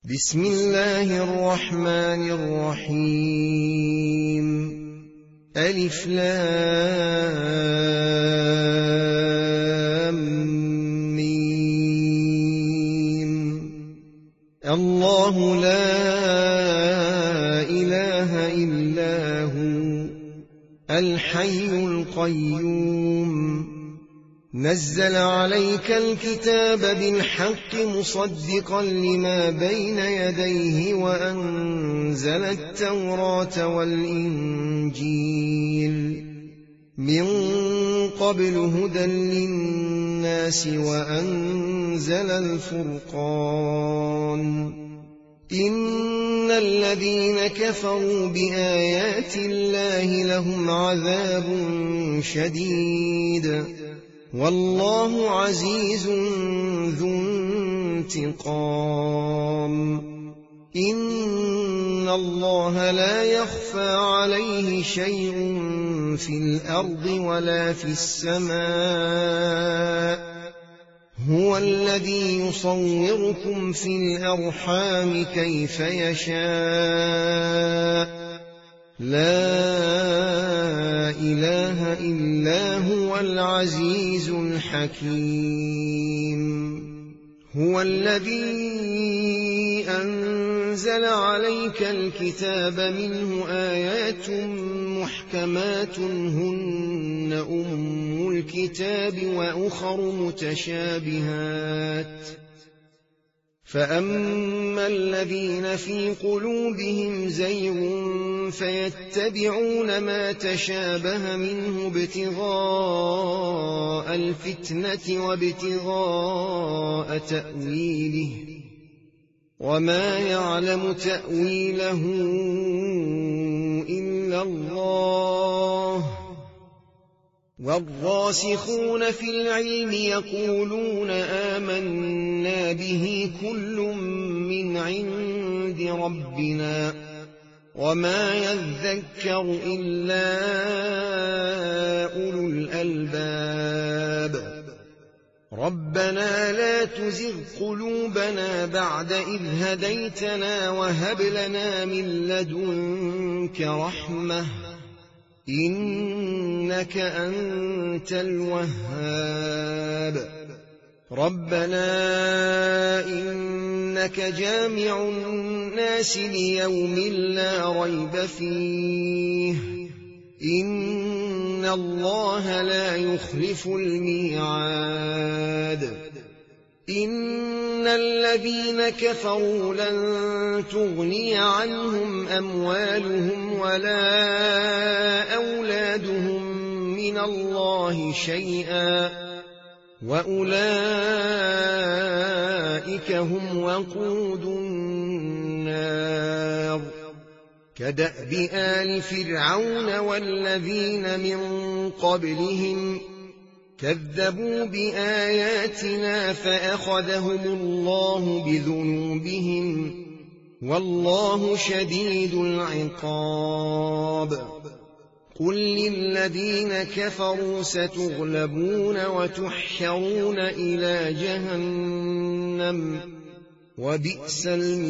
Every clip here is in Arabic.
بسم الله الرحمن الرحيم. ألف لام ميم. الله لا إله إلا هو الحي القيوم نزل عليك الكتاب بالحق مصدقا لما بين يديه وأنزل التوراة والإنجيل من قبل هدى للناس وأنزل الفرقان. إن الذين كفروا بآيات الله لهم عذاب شديد والله عزيز ذو انتقام. إن الله لا يخفى عليه شيء في الأرض ولا في السماء. هو الذي يصوركم في الأرحام كيف يشاء. لا إله إلا هو العزيز الحكيم. هو الذي أنزل عليك الكتاب منه آيات محكمات هن أم الكتاب وأخر متشابهات. فأما الذين في قلوبهم زيغ فيتبعون ما تشابه منه ابتغاء الفتنة وابتغاء تأويله وما يعلم تأويله إلا الله. والراسخون في العلم يقولون آمنا به كل من عند ربنا وما يذكر إلا أولو الألباب. ربنا لا تزغ قلوبنا بعد إذ هديتنا وهب لنا من لدنك رحمة إنك أنت الوهاب. ربنا إنك جامع الناس ليوم لا ريب فيه إن الله لا يخلف الميعاد. إن الذين كفروا لن تغني عنهم أموالهم ولا أولادهم من الله شيئا وأولئك هم وقود النار. كدأب آل فرعون والذين من قبلهم كذبوا بآياتنا فأخذهم الله بذنوبهم والله شديد العقاب. قل للذين كفروا ستغلبون وتحشرون إلى جهنم وبئس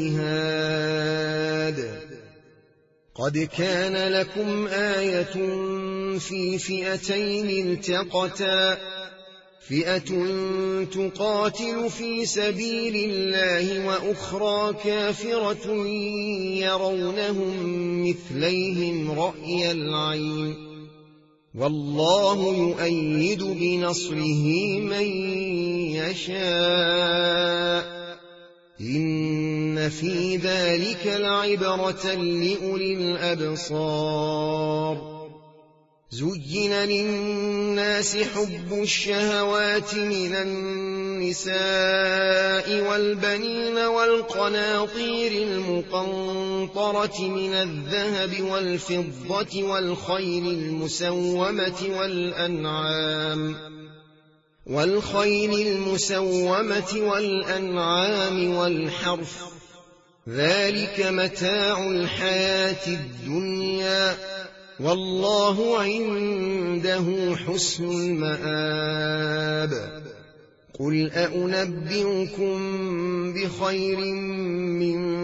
المهاد. قد كان لكم آية في فئتين التقتا فئة تقاتل في سبيل الله وأخرى كافرة يرونهم مثليهم رأي العين والله يؤيد بنصره من يشاء. إن في ذلك لعبرة لأولي الأبصار. زين للناس حب الشهوات من النساء والبنين والقناطير المقنطرة من الذهب والفضة والخيل المسومة والأنعام والحرث ذلك متاع الحياة الدنيا والله عنده حسن المآب. قل أنبئكم بخير من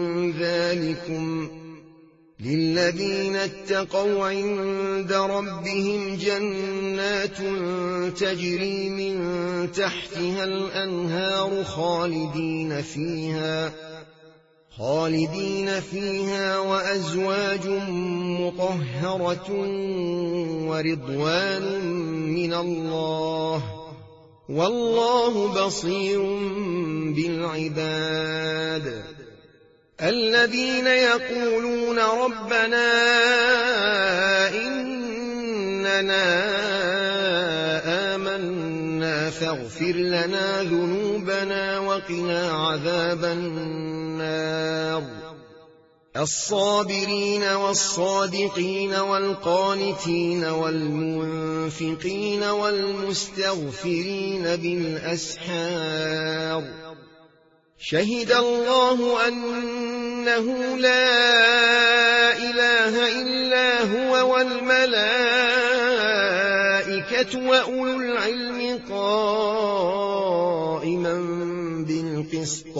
بكم للذين اتقوا عند ربهم جنات تجري من تحتها الأنهار خالدين فيها وأزواج مطهرة ورضوان من الله والله بصير بالعباد الذين يقولون ربنا إننا آمنا فاغفر لنا ذنوبنا وقنا عذاب النار الصابرين والصادقين والقانتين والمنفقين والمستغفرين بالأسحار شهد الله أنه لا إله إلا هو والملائكة وأولو العلم قائما بالقسط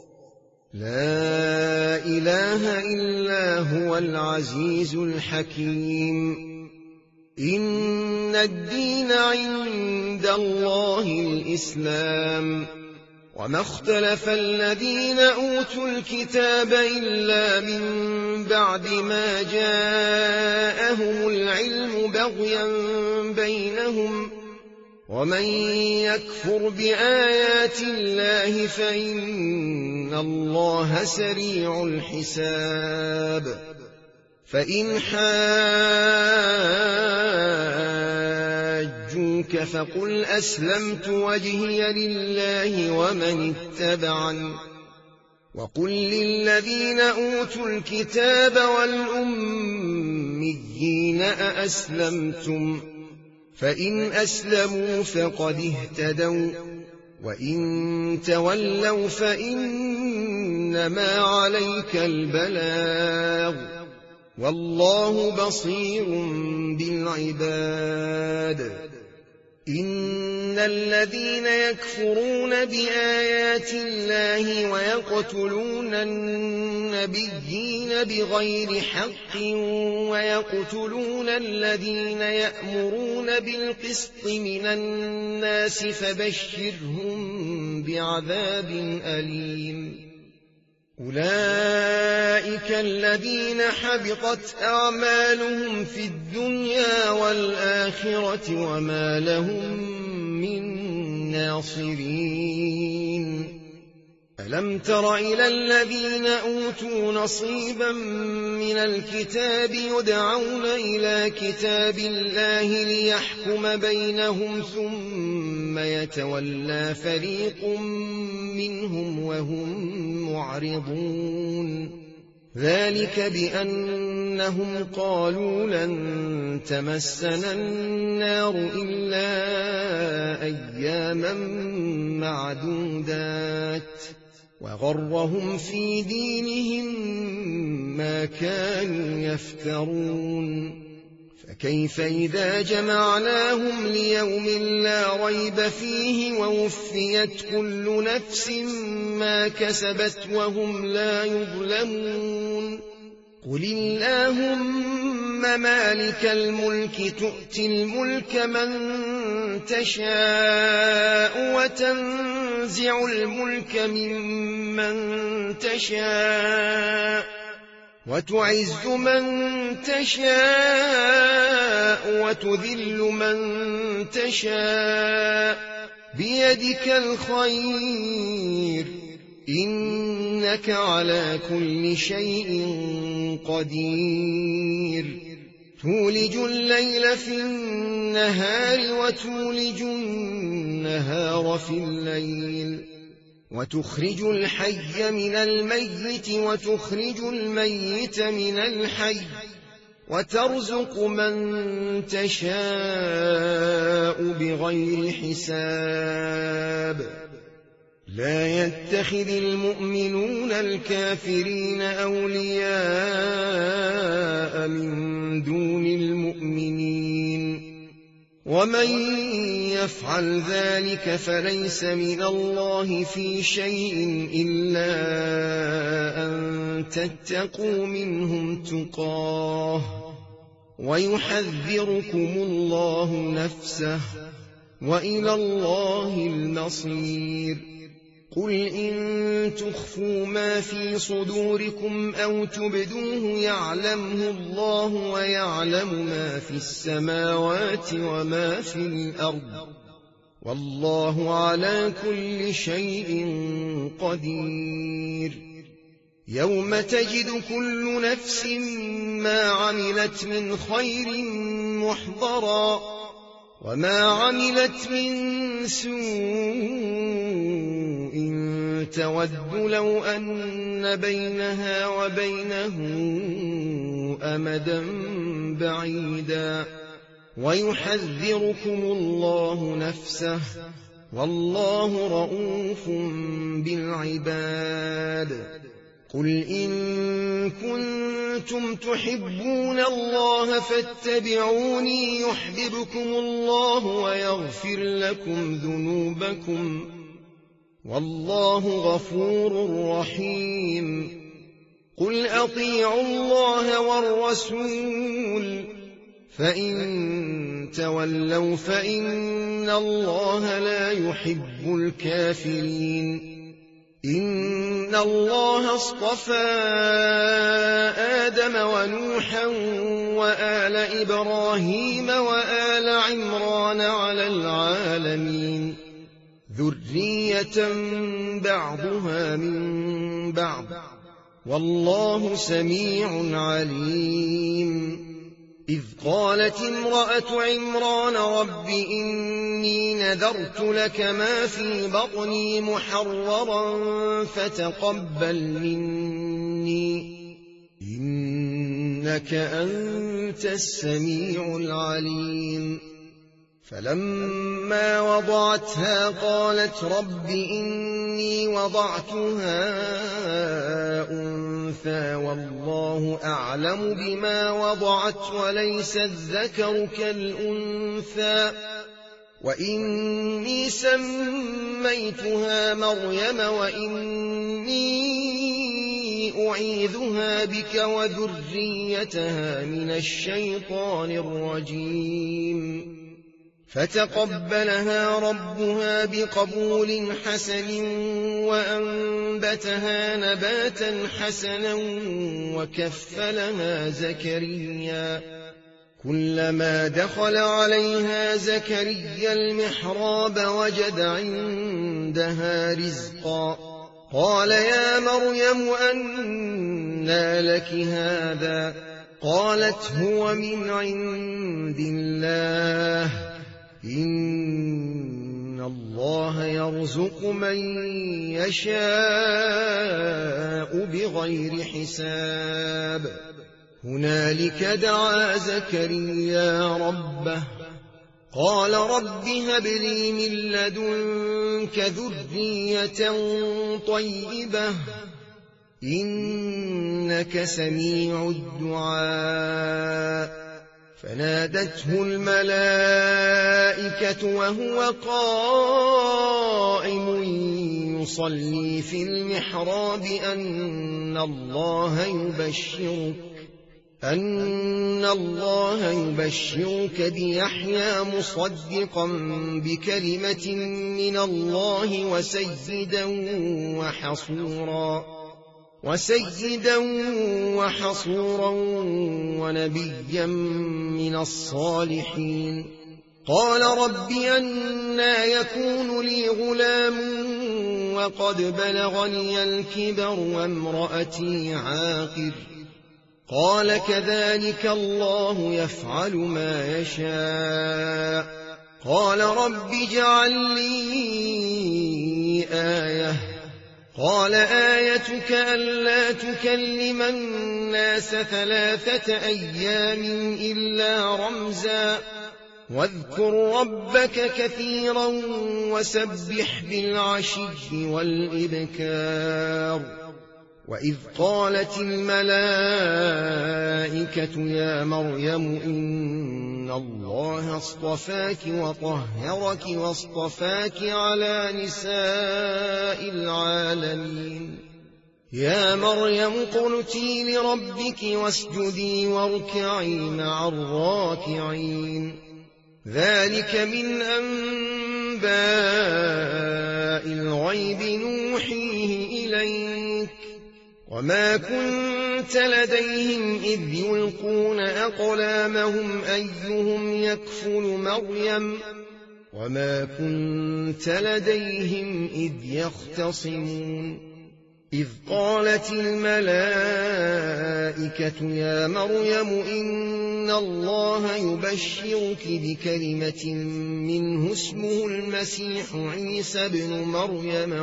لا إله إلا هو العزيز الحكيم إن الدين عند الله الإسلام وما اختلف الذين أوتوا الكتاب إلا من بعد ما جاءهم العلم بغيا بينهم ومن يكفر بآيات الله فإن الله سريع الحساب فإن حاجوك فقل أسلمت وجهي لله ومن اتبعني وقل للذين أوتوا الكتاب والأميين أأسلمتم فإن أسلموا فقد اهتدوا وإن تولوا فإنما عليك البلاغ والله بصير بالعباد إن الذين يكفرون بآيات الله ويقتلون النبيين بغير حق ويقتلون الذين يأمرون بالقسط من الناس فبشرهم بعذاب أليم أولئك الذين حبطت أعمالهم في الدنيا والآخرة وما لهم من ناصرين ألم تر إلى الذين أوتوا نصيبا من الكتاب يدعون إلى كتاب الله ليحكم بينهم ثم يتولى فريق منهم وهم معرضون ذلك بأنهم قالوا لن تمسنا النار إلا أياما معدودات وغرهم في دينهم ما كانوا يفترون فكيف إذا جمعناهم ليوم لا ريب فيه ووفيت كل نفس ما كسبت وهم لا يظلمون قل اللهم مالك الملك تؤتي الملك من تشاء وتنزع الملك ممن تشاء وتعز من تشاء وتذل من تشاء بيدك الخير إنك على كل شيء قدير تولج الليل في النهار وتولج النهار في الليل وتخرج الحي من الميت وتخرج الميت من الحي وترزق من تشاء بغير حساب لا يتخذ المؤمنون الكافرين أولياء من دون المؤمنين ومن يفعل ذلك فليس من الله في شيء إلا أن تتقوا منهم تقاه ويحذركم الله نفسه وإلى الله المصير. قل إن تخفوا ما في صدوركم أو تبدوه يعلمه الله ويعلم ما في السماوات وما في الأرض والله على كل شيء قدير. يوم تجد كل نفس ما عملت من خير محضرا وما عملت من سوء تود لو أن بينها وبينه أمدا بعيدا ويحذركم الله نفسه والله رءوف بالعباد. قل إن كنتم تحبون الله فاتبعوني يحببكم الله ويغفر لكم ذنوبكم والله غفور رحيم. قل أطيعوا الله والرسول فإن تولوا فإن الله لا يحب الكافرين. إن الله اصطفى آدم ونوحا وآل إبراهيم وآل عمران على العالمين ذرية بعضها من بعض والله سميع عليم. إذ قالت امرأة عمران رب إني نذرت لك ما في بطني محررا فتقبل مني إنك أنت السميع العليم. فلما وضعتها قالت رب إني وضعتها أنثى والله أعلم بما وضعت وليس الذكر كالأنثى وإني سميتها مريم وإني أعيذها بك وذريتها من الشيطان الرجيم. فتقبلها ربها بقبول حسن وأنبتها نباتا حسنا وكفلها زكريا. كلما دخل عليها زكريا المحراب وجد عندها رزقا قال يا مريم أنى لك هذا قالت هو من عند الله إن الله يرزق من يشاء بغير حساب. هنالك دعا زكريا ربه قال رب هب لي من لدنك ذرية طيبة إنك سميع الدعاء. فنادته الملائكة وهو قائم يصلي في المحراب أن الله يبشرك بيحيى مصدقا بكلمة من الله وسيدا وحصورا ونبيا من الصالحين. قال رب أنى يكون لي غلام وقد بلغني الكبر وامرأتي عاقر قال كذلك الله يفعل ما يشاء. قال رب اجعل لي آية قال آيتك ألا تكلم الناس 3 أيام إلا رمزا واذكر ربك كثيرا وسبح بالعشي والإبكار. وإذ قالت الملائكة يا مريم إن الله اصطفاك وطهرك واصطفاك على نساء العالمين يا مريم اقنتي لربك واسجدي واركعي مع الراكعين ذلك من أنباء الغيب نوحيه إليك وما كنت لديهم إذ يلقون أقلامهم أيهم يكفل مريم وما كنت لديهم إذ يختصمون إذ قالت الملائكة يا مريم إن الله يبشرك بكلمة منه اسمه المسيح عيسى ابن مريم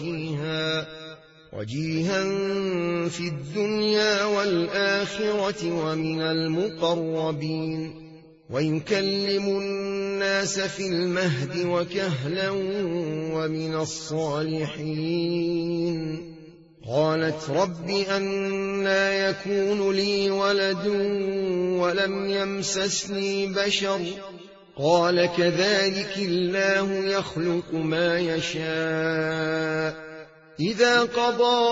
وجيها في الدنيا والآخرة ومن المقربين ويكلم الناس في المهد وكهلا ومن الصالحين قالت رب أنى يكون لي ولد ولم يمسسني بشر قال كذلك الله يخلق ما يشاء إذا قضى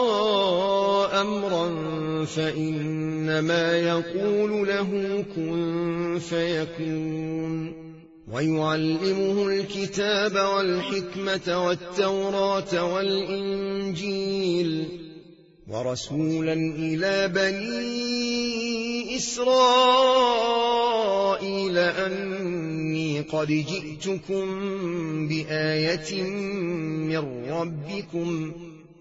أمرا فإنما يقول له كن فيكون ويعلمه الكتاب والحكمة والتوراة والإنجيل ورسولا إلى بني إسرائيل أني قد جئتكم بآية من ربكم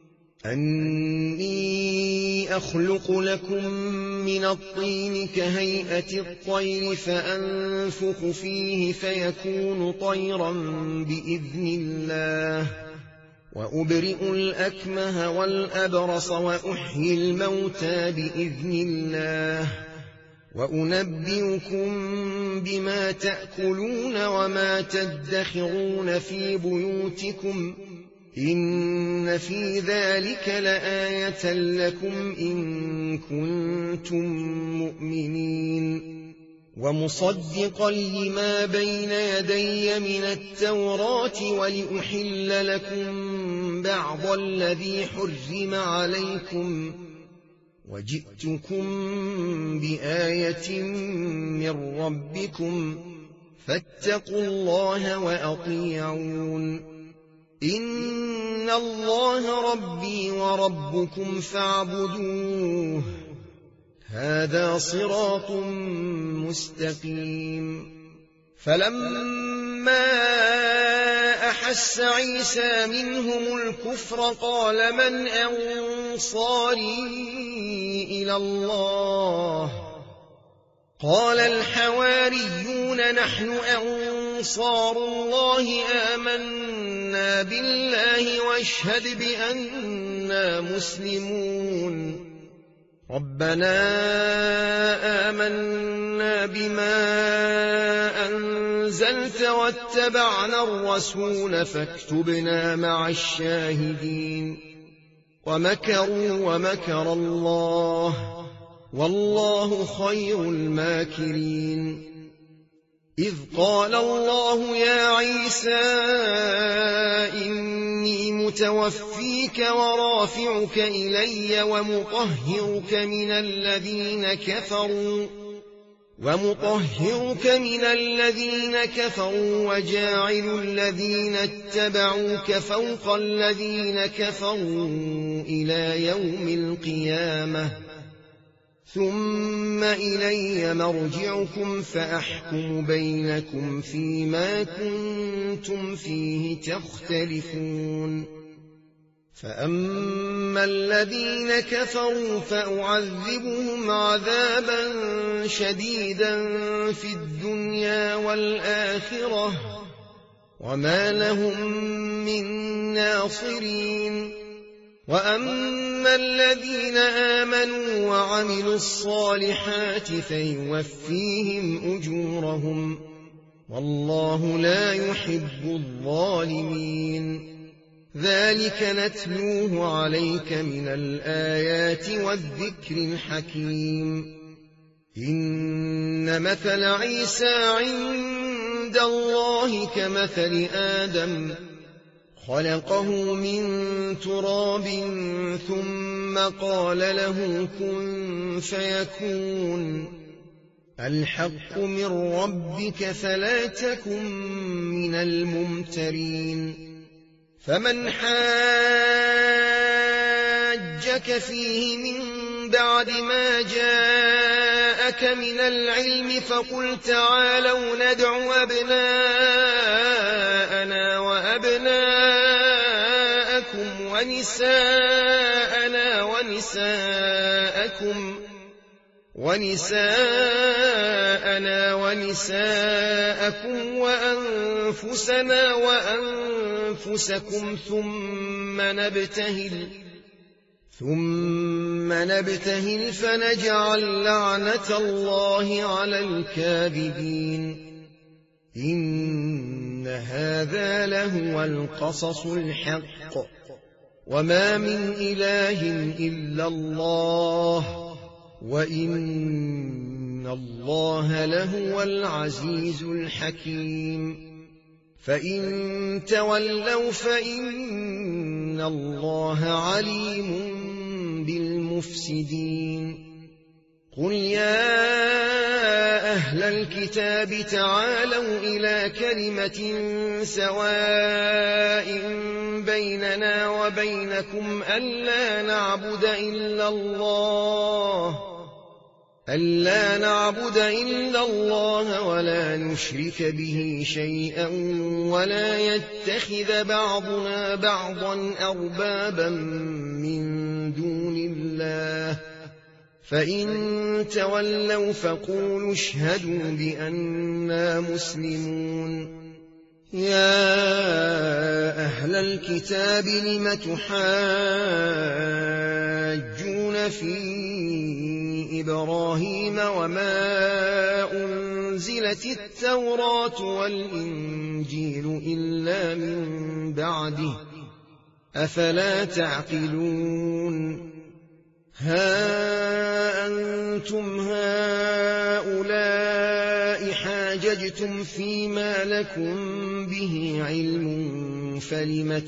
أني أخلق لكم من الطين كهيئة الطير فأنفخ فيه فيكون طيرا بإذن الله وأبرئ الأكمه والأبرص وأحيي الموتى بإذن الله وأنبئكم بما تأكلون وما تدخرون في بيوتكم إن في ذلك لآية لكم إن كنتم مؤمنين ومصدقا لما بين يدي من التوراة ولأحل لكم بعض الذي حرم عليكم وجئتكم بآية من ربكم فاتقوا الله وأطيعون إن الله ربي وربكم فاعبدوه هذا صراط مستقيم فلما أحس عيسى منهم الكفر قال من أنصاري إلى الله قال الحواريون نحن أنصار الله آمنا بالله واشهد بأننا مسلمون ربنا آمنا بما أنزلت واتبعنا الرسول فاكتبنا مع الشاهدين ومكروا ومكر الله والله خير الماكرين إذ قال الله يا عيسى إني متوفيك ورافعك إلي ومطهرك من الذين كفروا وجاعل الذين اتبعوك فوق الذين كفروا إلى يوم القيامة ثم إلي مرجعكم فأحكم بينكم فيما كنتم فيه تختلفون فأما الذين كفروا فأعذبهم عذابا شديدا في الدنيا والآخرة وما لهم من ناصرين وأما الذين آمنوا وعملوا الصالحات فيوفيهم أجورهم والله لا يحب الظالمين ذلك نتلوه عليك من الآيات والذكر الحكيم إن مثل عيسى عند الله كمثل آدم خلقه من تراب ثم قال له كن فيكون الحق من ربك فلا تكن من الممترين فمن حاجك فيه من بعد ما جاءك من العلم فقل تعالوا ندع أبناءنا وأبناءكم ونساءنا ونساءكم وأنفسنا وأنفسكم ثم نبتهل فنجعل لعنة الله على الكاذبين إن هذا لهو القصص الحق وما من إله إلا الله وإن الله لهو العزيز الحكيم فإن تولوا فإن الله عليم بالمفسدين قل يا أهل الكتاب تعالوا إلى كلمة سواء بيننا وبينكم ألا نعبد إلا الله ولا نشرك به شيئا ولا يتخذ بعضنا بعضا أربابا من دون الله فإن تولوا فقولوا اشهدوا بأننا مسلمون يا أهل الكتاب لم تحاجون في إبراهيم وما أنزلت التوراة والإنجيل إلا من بعده أفلا تعقلون ها أنتم هؤلاء حاججتم فيما لكم به علم فلم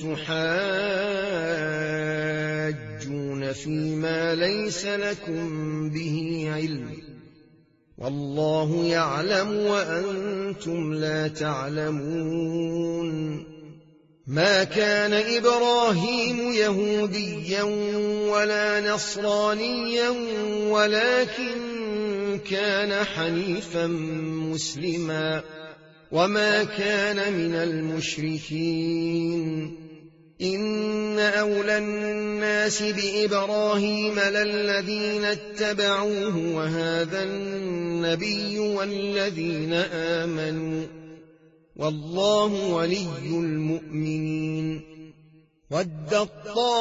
تحاجون فيما ليس لكم به علم والله يعلم وأنتم لا تعلمون ما كان إبراهيم يهوديا ولا نصرانيا ولكن كان حنيفا مسلما وما كان من المشركين إن أولى الناس بإبراهيم للذين اتبعوه وهذا النبي والذين آمنوا والله ولي المؤمنين ودت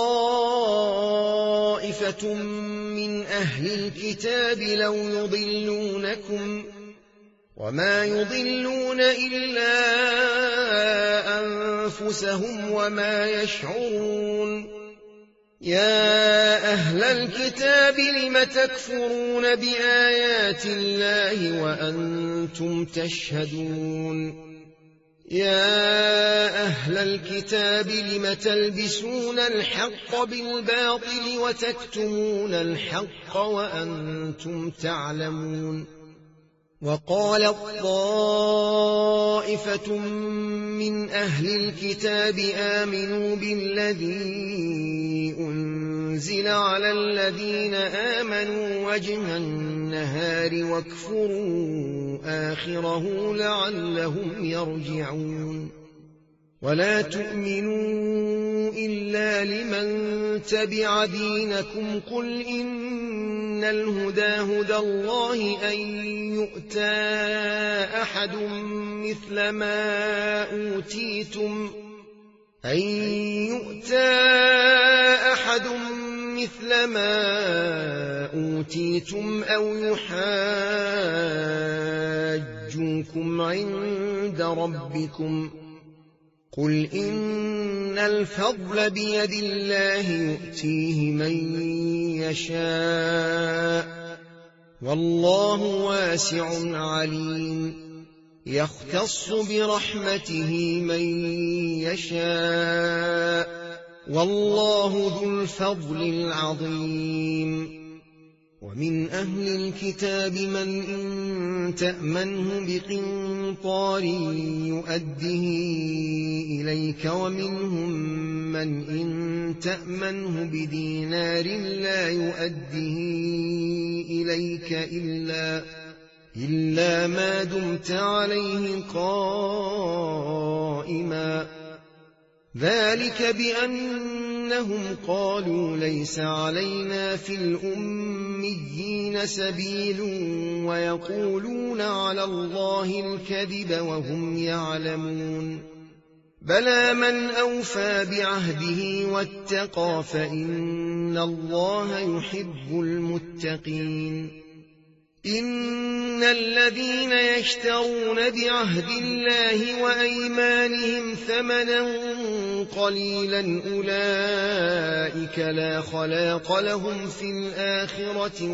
طائفة من أهل الكتاب لو يضلونكم وما يضلون إلا أنفسهم وما يشعرون يا أهل الكتاب لم تكفرون بآيات الله وأنتم تشهدون يا أهل الكتاب لم تلبسون الحق بالباطل وتكتمون الحق وأنتم تعلمون وقالت طائفة من أهل الكتاب آمنوا بالذي أنزل على الذين آمنوا وجه النهار واكفروا آخره لعلهم يرجعون ولا تؤمنوا إلا لمن تبع دينكم قل إن الهدى هدى الله أن يؤتى أحد مثل ما أوتيتم أو يحاجوكم عند ربكم قل إن الفضل بيد الله يؤتيه من يشاء والله واسع عليم يختص برحمته من يشاء والله ذو الفضل العظيم ومن أهل الكتاب من إن تأمنه بقنطار يؤده إليك ومنهم من إن تأمنه بدينار لا يؤده إليك إلا ما دمت عليه قائما ذلك بأنهم قالوا ليس علينا في الأميين سبيل ويقولون على الله الكذب وهم يعلمون بلى من أوفى بعهده واتقى فإن الله يحب المتقين إن الذين يشترون بعهد الله وأيمانهم ثمنا قليلا أولئك لا خلاق لهم في الآخرة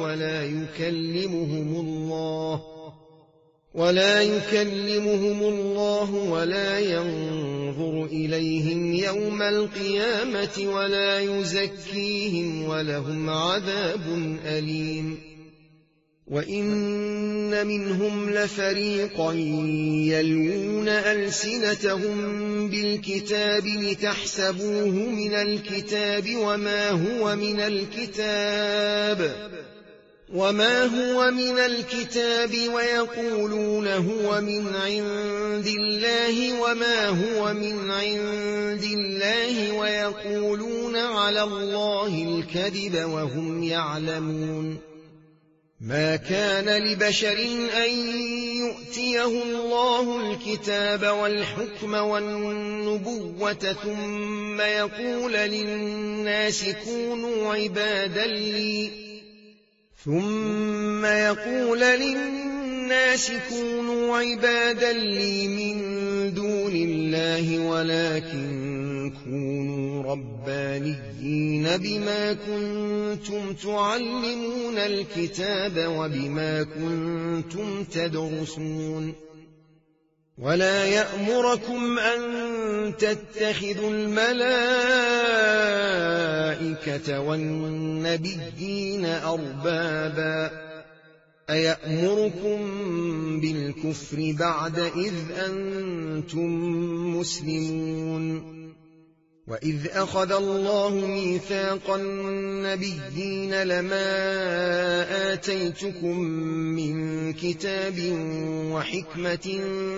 ولا يكلمهم الله ولا ينظر إليهم يوم القيامة ولا يزكيهم ولهم عذاب أليم وإن منهم لفريقا يلوون ألسنتهم بالكتاب لتحسبوه من الكتاب وما هو من الكتاب ويقولون هو من عند الله وما هو من عند الله ويقولون على الله الكذب وهم يعلمون ما كان لبشر أن يؤتيه الله الكتاب والحكم والنبوة ثم يقول للناس كونوا عبادا لي من دون الله ولكن كونوا ربانيين بما كنتم تعلمون الكتاب وبما كنتم تدرسون ولا يأمركم أن تتخذوا الملائكة والنبيين أربابا أيأمركم بالكفر بعد إذ أنتم مسلمون وإذ أخذ الله ميثاق النبيين لما آتيتكم من كتاب وحكمة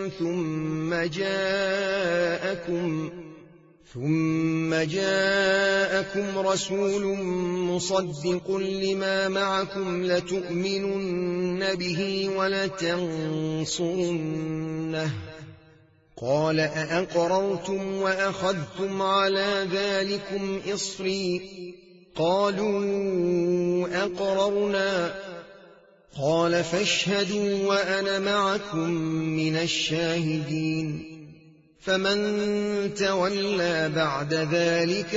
ثم جاءكم رسول مصدق لما معكم لتؤمنن به ولتنصرنه قال أأقررتم وأخذتم على ذلكم إصري قالوا أقررنا قال فاشهدوا وأنا معكم من الشاهدين فمن تولى بعد ذلك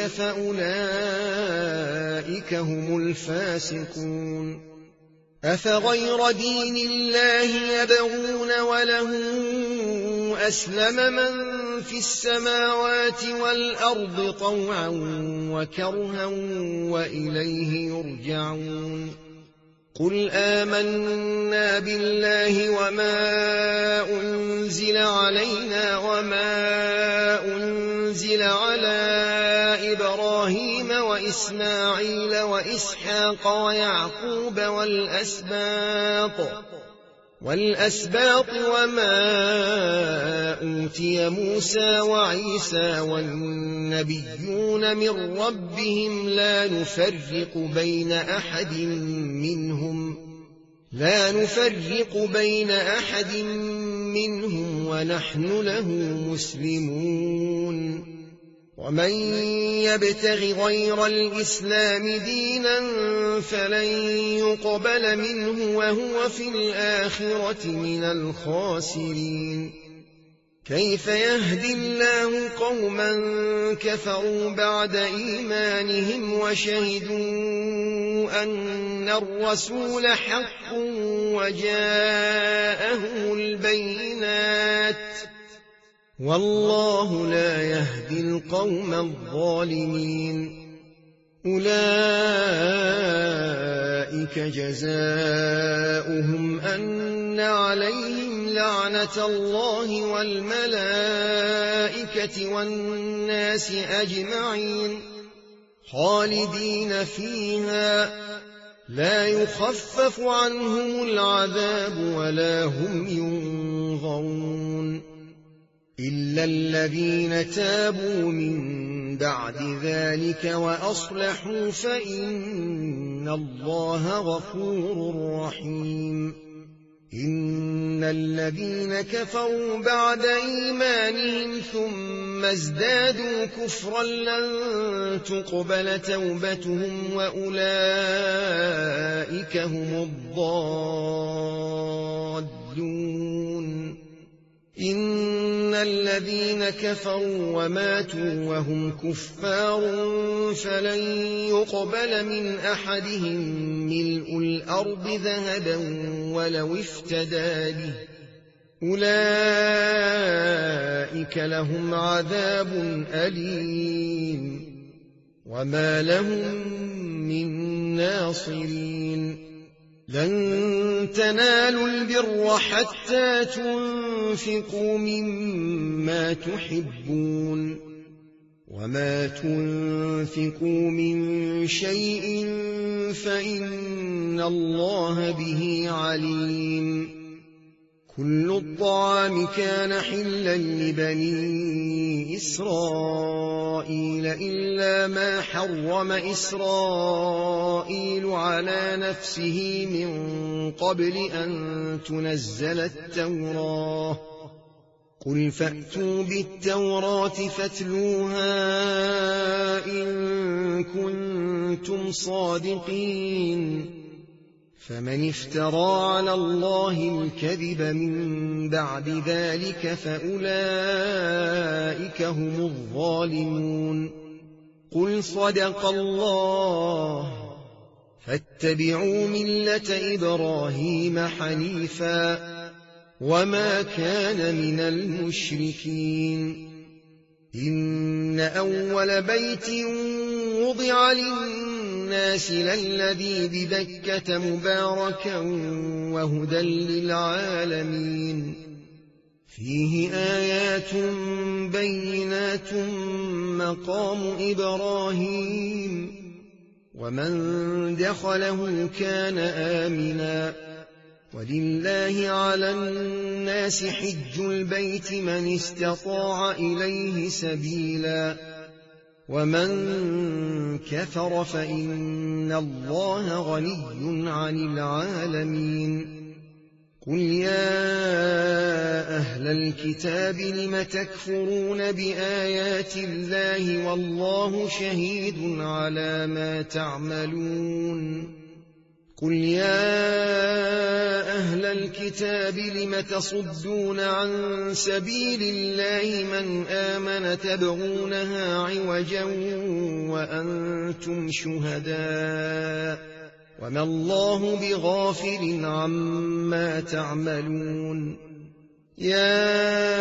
فأولئك هم الفاسقون أفغير دين الله يبغون وله أسلم من في السماوات والأرض طوعا وكرها وإليه يرجعون قل آمنا بالله وما أنزل علينا وما أنزل على إبراهيم وإسماعيل وإسحاق ويعقوب والأسباط وما أوتي موسى وعيسى والنبيون من ربهم لا نفرق بين أحد منهم ونحن له مسلمون ومن يبتغ غير الإسلام دينا فلن يقبل منه وهو في الآخرة من الخاسرين كيف يهدي الله قوما كفروا بعد إيمانهم وشهدوا أن الرسول حق وجاءهم البينات والله لا يهدي القوم الظالمين أولئك جزاؤهم أن عليهم لعنة الله والملائكة والناس أجمعين خالدين فيها لا يخفف عنهم العذاب ولا هم ينظرون إلا الذين تابوا من بعد ذلك وأصلحوا فإن الله غفور رحيم إن الذين كفروا بعد إيمانهم ثم ازدادوا كفرا لن تقبل توبتهم وأولئك هم الضالون إن الذين كفروا وماتوا وهم كفار فلن يقبل من أحدهم ملء الأرض ذهبا ولو افتدى به أولئك لهم عذاب أليم وما لهم من ناصرين لن تنالوا البر حتى تنفقوا مما تحبون وما تنفقوا من شيء فإن الله به عليم كل الطعام كان حلا لبني إسرائيل إلا ما حرم إسرائيل على نفسه من قبل أن تنزل التوراة قل فأتوا بالتوراة فاتلوها إن كنتم صادقين فمن افترى على الله الكذب من بعد ذلك فأولئك هم الظالمون قل صدق الله فاتبعوا ملة إبراهيم حنيفا وما كان من المشركين إن أول بيت وضع للناس للذي ببكة مباركا وهدى للعالمين فيه آيات بينات مقام إبراهيم ومن دخله كان آمنا ولله على الناس حج البيت من استطاع إليه سبيلا ومن كفر فإن الله غني عن العالمين قل يا أهل الكتاب لم تكفرون بآيات الله والله شهيد على ما تعملون قل يا أهل الكتاب لم تصدون عن سبيل الله من آمن تبغونها عوجا وأنتم شهداء وما الله بغافل عما تعملون يا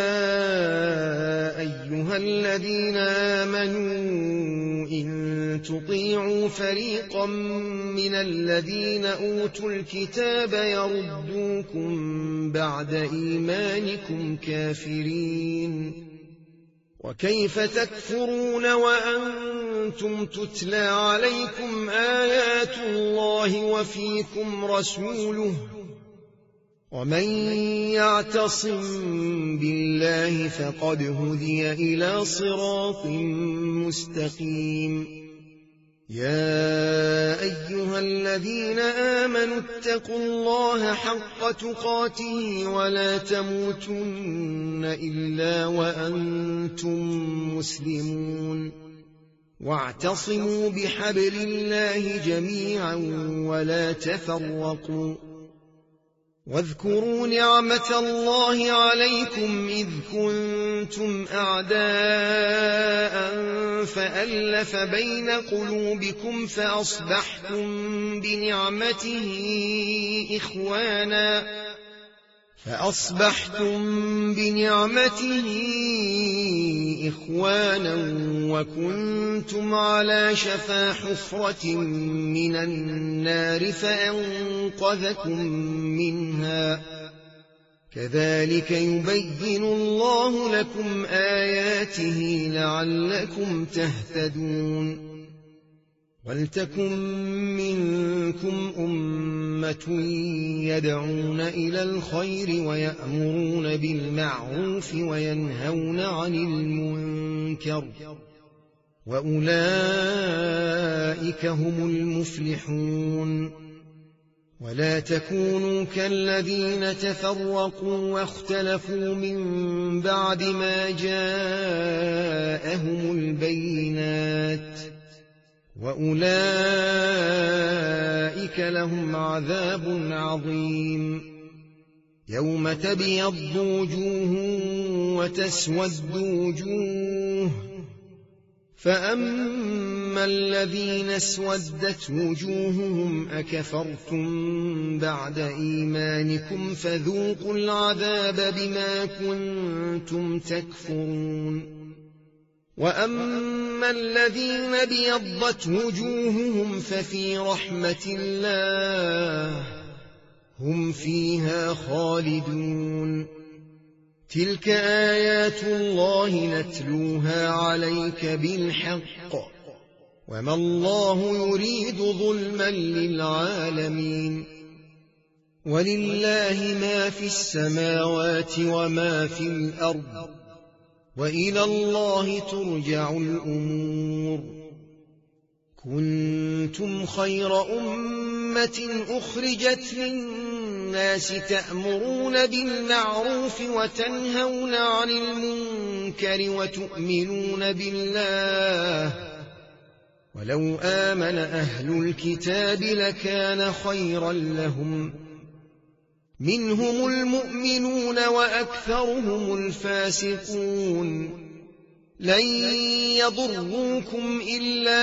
أيها الذين آمنوا إن تطيعوا فريقا من الذين أوتوا الكتاب يردوكم بعد إيمانكم كافرين وكيف تكفرون وأنتم تتلى عليكم آيات الله وفيكم رسوله ومن يعتصم بالله فقد هدي إلى صراط مستقيم يا أيها الذين آمنوا اتقوا الله حق تقاته ولا تموتن إلا وأنتم مسلمون واعتصموا بحبل الله جميعا ولا تفرقوا واذكروا نعمة الله عليكم إذ كنتم أعداء فألف بين قلوبكم فأصبحتم بنعمته إخوانا وكنتم على شفا حفرة من النار فأنقذكم منها كذلك يبين الله لكم آياته لعلكم تهتدون ولتكن منكم أمة يدعون إلى الخير ويأمرون بالمعروف وينهون عن المنكر وأولئك هم المفلحون ولا تكونوا كالذين تفرقوا واختلفوا من بعد ما جاءهم البينات وأولئك لهم عذاب عظيم يوم تبيض وجوه وتسود وجوه فأما الذين اسودت وجوههم أكفرتم بعد إيمانكم فذوقوا العذاب بما كنتم تكفرون وأما الذين بيضت وجوههم ففي رحمة الله هم فيها خالدون تلك آيات الله نتلوها عليك بالحق وما الله يريد ظلما للعالمين ولله ما في السماوات وما في الأرض وإلى الله ترجع الأمور كنتم خير أمة أخرجت للناس تأمرون بالمعروف وتنهون عن المنكر وتؤمنون بالله ولو آمن أهل الكتاب لكان خيرا لهم منهم المؤمنون وأكثرهم الفاسقون لن يضروكم إلا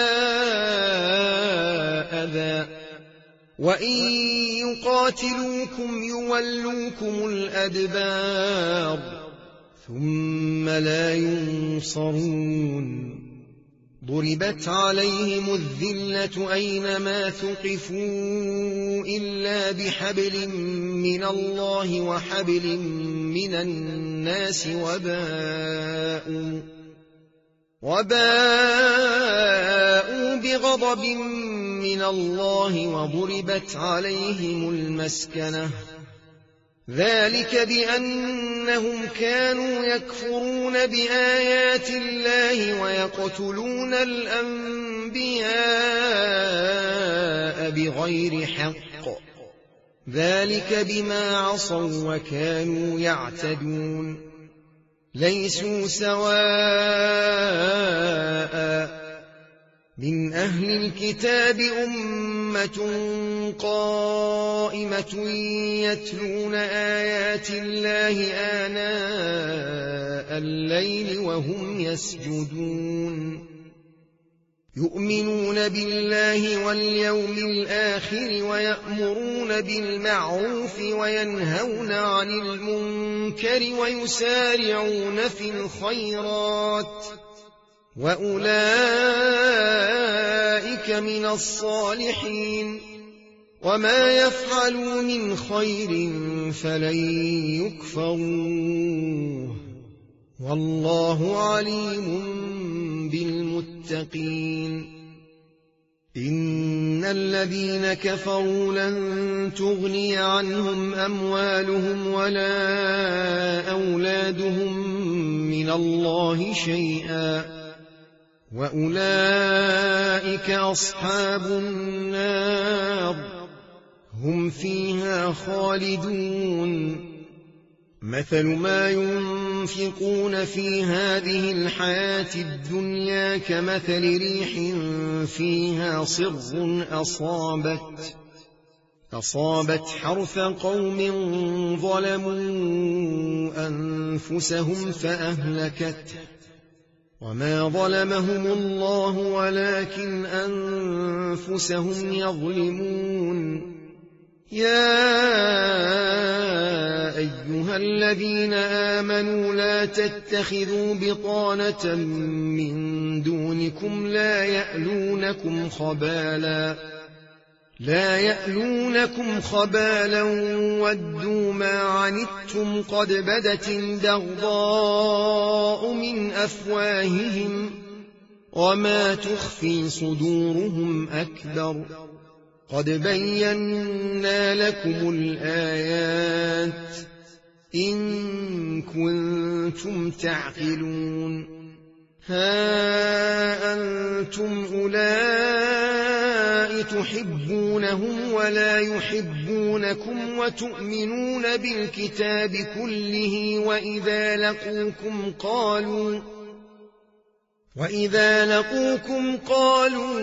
أذى وإن يقاتلوكم يولوكم الأدبار ثم لا ينصرون ضربت عليهم الذلة أينما ثقفوا إلا بحبل من الله وحبل من الناس وباءوا بغضب من الله وضربت عليهم المسكنة ذلك بأنهم كانوا يكفرون بآيات الله ويقتلون الأنبياء بغير حق ذلك بما عصوا وكانوا يعتدون ليسوا سواء من أهل الكتاب أمة قائمة يتلون آيات الله آناء الليل وهم يسجدون يؤمنون بالله واليوم الآخر ويأمرون بالمعروف وينهون عن المنكر ويسارعون في الخيرات وأولئك من الصالحين وما يفعلوا من خير فلن يكفروه والله عليم بالمتقين إن الذين كفروا لن تغني عنهم أموالهم ولا أولادهم من الله شيئا وأولئك أصحاب النار هم فيها خالدون مثل ما ينفقون في هذه الحياة الدنيا كمثل ريح فيها صر أصابت حرث قوم ظلموا أنفسهم فأهلكته وما ظلمهم الله ولكن أنفسهم يظلمون يا أيها الذين آمنوا لا تتخذوا بطانة من دونكم لا يألونكم خبالا ودوا ما عنتم قد بدت البغضاء من أفواههم وما تخفي صدورهم أكبر قد بينا لكم الآيات إن كنتم تعقلون ها أنتم أولئك تحبونهم ولا يحبونكم وتؤمنون بالكتاب كله وإذا لقوكم قالوا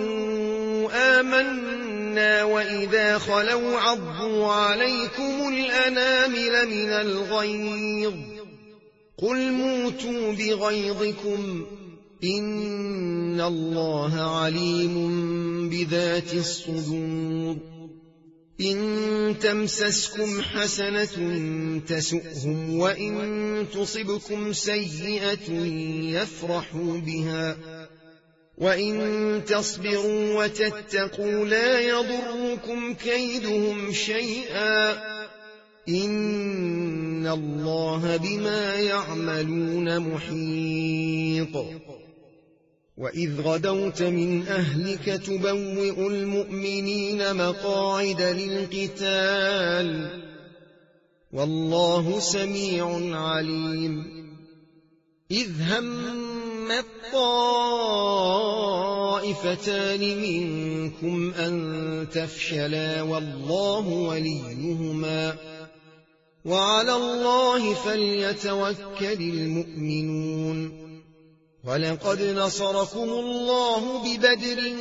آمنا وإذا خلوا عضوا عليكم الأنامل من الغيظ قل موتوا بغيظكم إن الله عليم بذات الصدور إن تمسسكم حسنة تسؤهم وإن تصبكم سيئة يفرحوا بها وإن تصبروا وتتقوا لا يضركم كيدهم شيئا إن الله بما يعملون محيط وإذ غدوت من أهلك تبوئ المؤمنين مقاعد للقتال والله سميع عليم إذ هم الطائفتان منكم أن تفشلا والله وليهما وعلى الله فليتوكل المؤمنون ولقد نصركم الله ببدر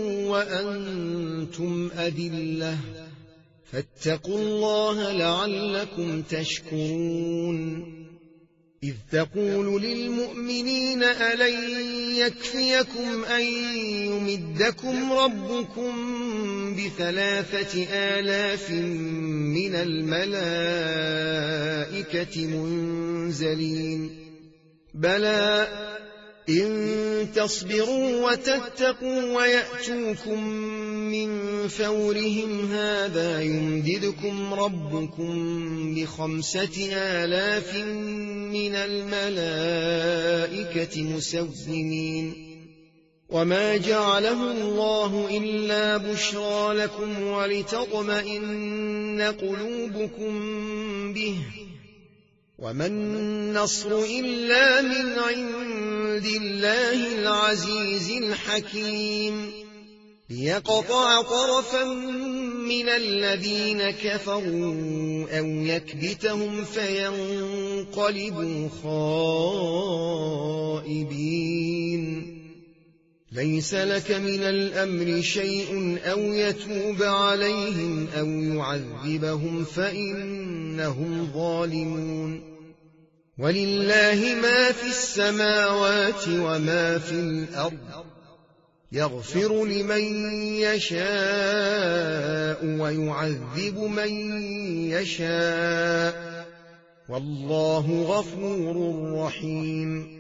وأنتم أذلة فاتقوا الله لعلكم تشكرون إذ تقول للمؤمنين ألن يكفيكم أن يمدكم ربكم ب3,000 من الملائكة منزلين بلى إن تصبروا وتتقوا ويأتوكم من فورهم هذا يمددكم ربكم ب5,000 من الملائكة مسومين وما جعله الله إلا بشرى لكم ولتطمئن قلوبكم به وما النصر إلا من عند الله العزيز الحكيم ليقطع طرفا من الذين كفروا أو يكبتهم فينقلبوا خائبين ليس لك من الأمر شيء أو يتوب عليهم أو يعذبهم فإنهم ظالمون ولله ما في السماوات وما في الأرض يغفر لمن يشاء ويعذب من يشاء والله غفور رحيم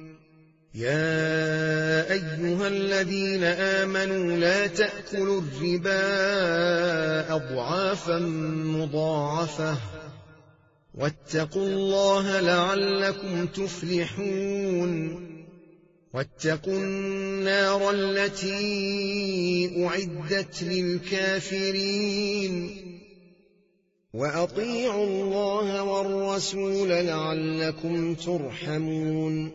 يا أيها الذين آمنوا لا تأكلوا الربا أضعافا مضاعفة واتقوا الله لعلكم تفلحون واتقوا النار التي أعدت للكافرين وأطيعوا الله والرسول لعلكم ترحمون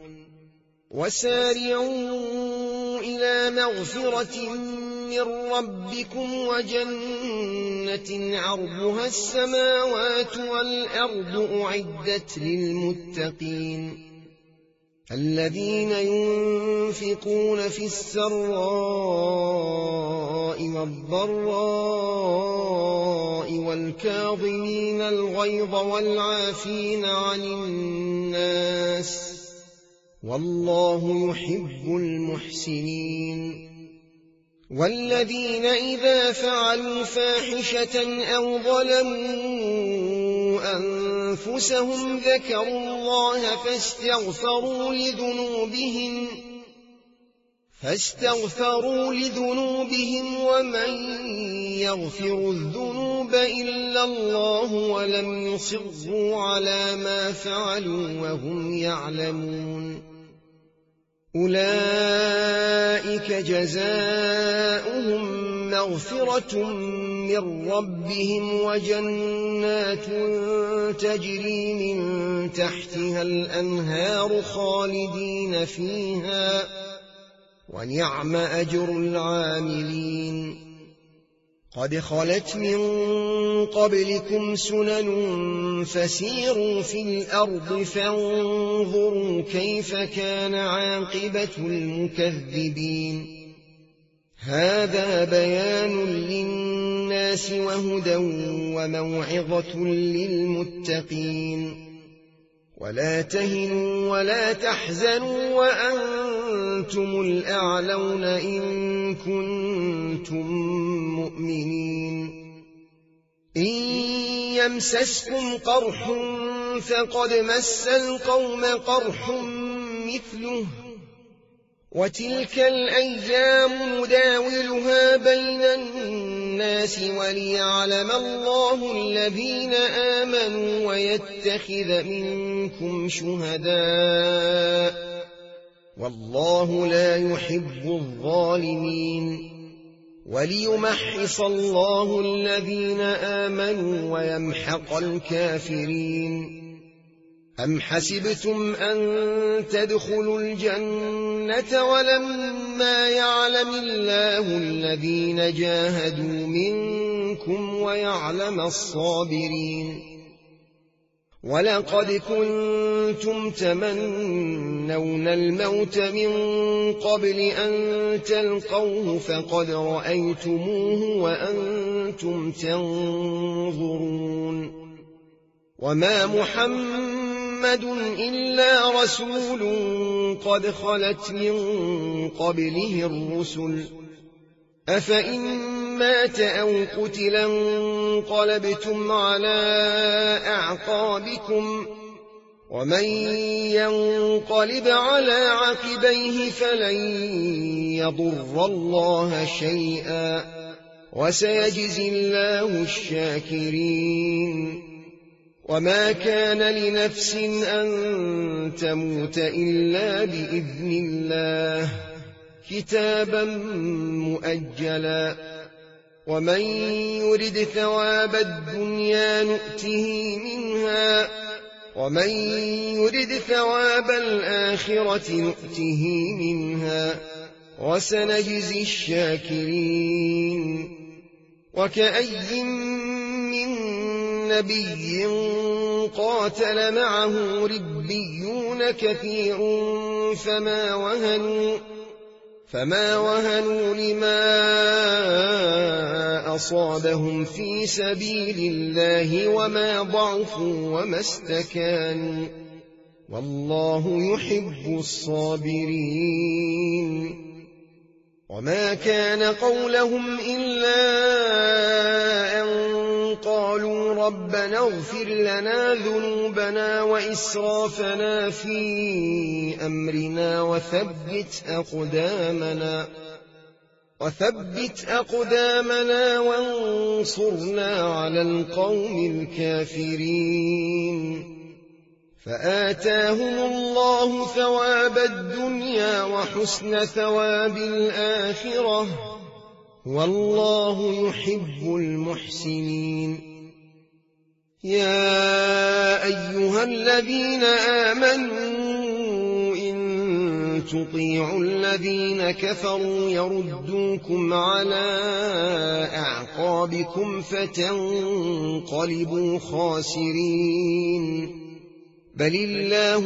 وسارعوا إلى مغفرة من ربكم وجنة عرضها السماوات والأرض أعدت للمتقين الذين ينفقون في السراء والضراء والكاظمين الغيظ والعافين عن الناس والله يحب المحسنين. والذين إذا فعلوا فاحشة أو ظلموا أنفسهم ذكروا الله فاستغفروا لذنوبهم ومن يغفر الذنوب إلا الله ولم يصروا على ما فعلوا وهم يعلمون أولئك جزاؤهم مغفرة من ربهم وجنات تجري من تحتها الأنهار خالدين فيها ونعم أجر العاملين. قد خلت من قبلكم سنن فسيروا في الأرض فانظروا كيف كان عاقبة المكذبين. هذا بيان للناس وهدى وموعظة للمتقين. ولا تهنوا ولا تحزنوا وأنتم الأعلون إن كنتم مؤمنين. إن يمسسكم قرح فقد مس القوم قرح مثله وتلك الأيام نداولها بين الناس وليعلم الله الذين آمنوا ويتخذ منكم شهداء والله لا يحب الظالمين. وليمحص الله الذين آمنوا ويمحق الكافرين. أم حسبتم أن تدخلوا الجنة ولما يعلم الله الذين جاهدوا منكم ويعلم الصابرين. ولقد كنتم تمنون الموت من قبل أن تلقوه فقد رأيتموه وأنتم تنظرون. وما محمد إلا رسول قد خلت من قبله الرسل أفإن مات أو قتل انقلبتم على أعقابكم ومن ينقلب على عقبيه فلن يضر الله شيئا وسيجزي الله الشاكرين. وما كان لنفس أن تموت إلا بإذن الله كتابا مؤجلا. ومن يرد ثواب الدنيا نؤته منها ومن يرد ثواب الآخرة نؤته منها وسنجزي الشاكرين. وكأي من نبي قاتل معه ربيون كثير فما وهنوا لما أصابهم في سبيل الله وما ضعفوا وما استكانوا والله يحب الصابرين. وما كان قولهم إلا أن قالوا ربنا اغفر لنا ذنوبنا وإسرافنا في أمرنا وثبت أقدامنا وانصرنا على القوم الكافرين. فآتاهم الله ثواب الدنيا وحسن ثواب الآخرة والله يحب المحسنين. يا أيها الذين آمنوا إن تطيعوا الذين كفروا يردوكم على أعقابكم فتنقلبوا خاسرين. بل الله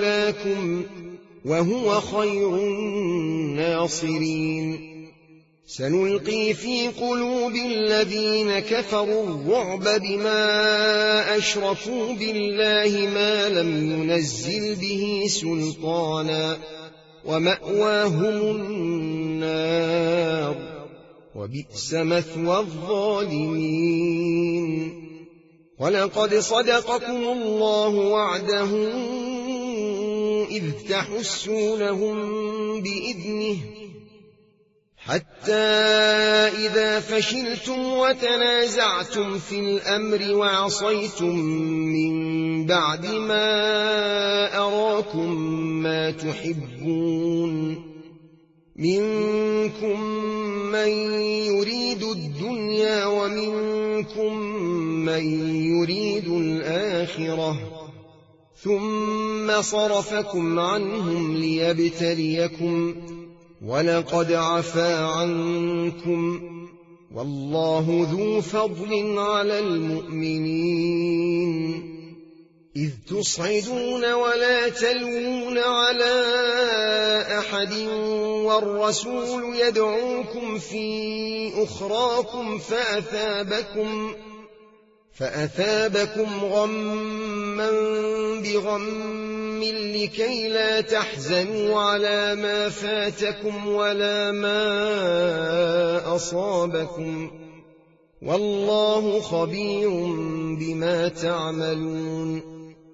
مولاكم وهو خير الناصرين. سنلقي في قلوب الذين كفروا الرعب بما أشركوا بالله ما لم ينزل به سلطانا ومأواهم النار وبئس مثوى الظالمين. ولقد صدقكم الله وعده إذ تحسونهم بإذنه حتى إذا فشلتم وتنازعتم في الأمر وعصيتم من بعد ما أراكم ما تحبون منكم من يريد الدنيا ومنكم من يريد الآخرة ثم صرفكم عنهم ليبتليكم ولقد عفا عنكم والله ذو فضل على المؤمنين. إذ تصعدون ولا تلوون على أحد والرسول يدعوكم في أخراكم فأثابكم غما بغم لكي لا تحزنوا على ما فاتكم ولا ما أصابكم والله خبير بما تعملون.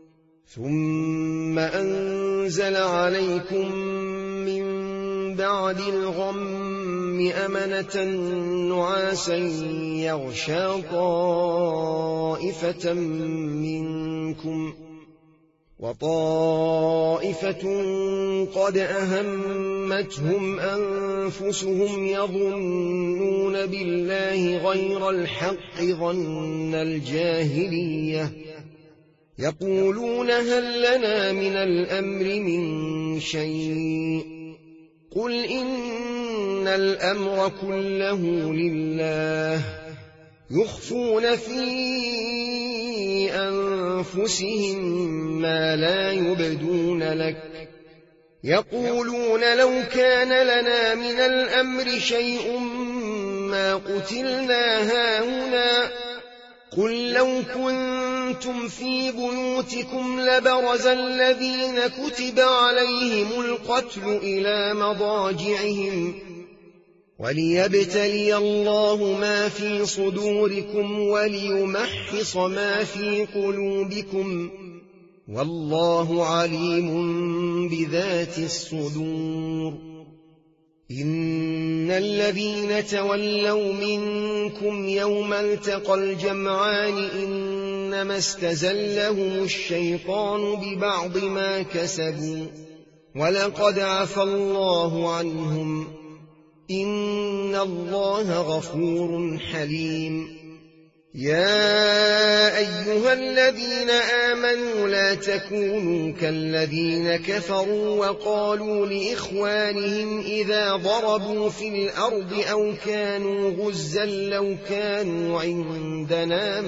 ثم أنزل عليكم من بعد الغم أمنة نعاسا يغشى طائفة منكم وطائفة قد أهمتهم أنفسهم يظنون بالله غير الحق ظن الجاهلية يقولون هل لنا من الأمر من شيء قل إن الأمر كله لله يخفون في أنفسهم ما لا يبدون لك يقولون لو كان لنا من الأمر شيء ما قتلنا هاهنا قل لو كنتم في بيوتكم لبرز الذين كتب عليهم القتل إلى مضاجعهم وليبتلي الله ما في صدوركم وليمحص ما في قلوبكم والله عليم بذات الصدور. إن الذين تولوا منكم يوم التقى الجمعان إنما استزلهم الشيطان ببعض ما كسبوا ولقد عفى الله عنهم إن الله غفور حليم. يا أيها الذين آمنوا لا تكونوا كالذين كفروا وقالوا لإخوانهم إذا ضربوا في الأرض أو كانوا غزا لو كانوا عندنا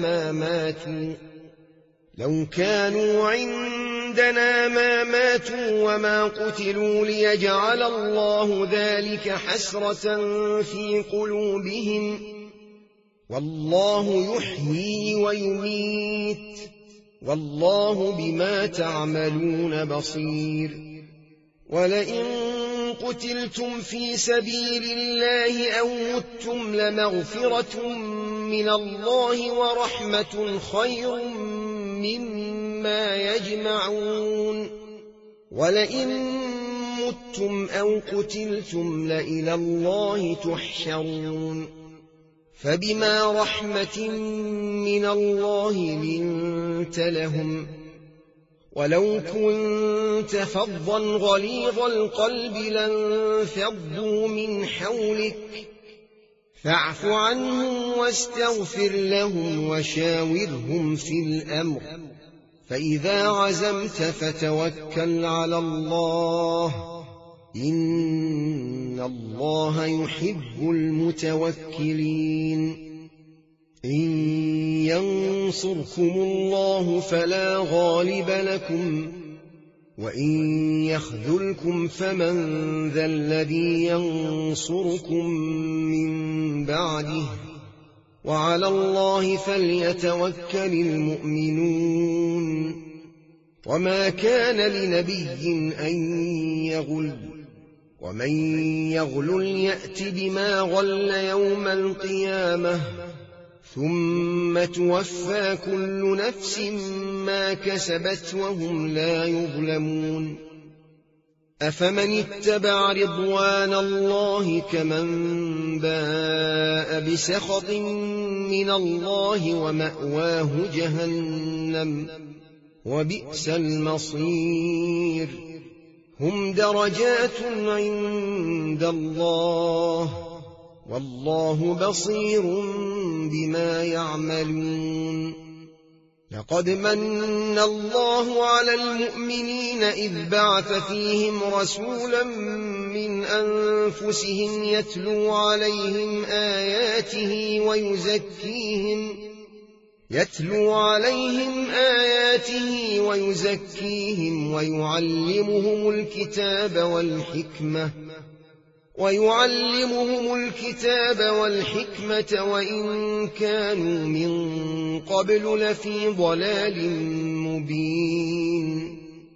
ما ماتوا وما قتلوا ليجعل الله ذلك حسرة في قلوبهم والله يحيي ويميت والله بما تعملون بصير. ولئن قتلتم في سبيل الله أو متم لمغفرة من الله ورحمة خير مما يجمعون. ولئن متم أو قتلتم لإلى الله تحشرون. فبما رحمة من الله لنت لهم ولو كنت فظا غليظ القلب لانفضوا من حولك فاعف عنهم واستغفر لهم وشاورهم في الأمر فإذا عزمت فتوكل على الله إن الله يحب المتوكلين. إن ينصركم الله فلا غالب لكم وإن يخذلكم فمن ذا الذي ينصركم من بعده وعلى الله فليتوكل المؤمنون وما كان لنبي أن يغل ومن يغلل يأت بما غل يوم القيامة ثم توفى كل نفس ما كسبت وهم لا يظلمون أفمن اتبع رضوان الله كمن باء بسخط من الله ومأواه جهنم وبئس المصير هم درجات عند الله والله بصير بما يعملون لقد من الله على المؤمنين إذ بعث فيهم رسولا من أنفسهم يتلو عليهم آياته ويزكيهم ويعلمهم الكتاب والحكمة وإن كانوا من قبل لفي ضلال مبين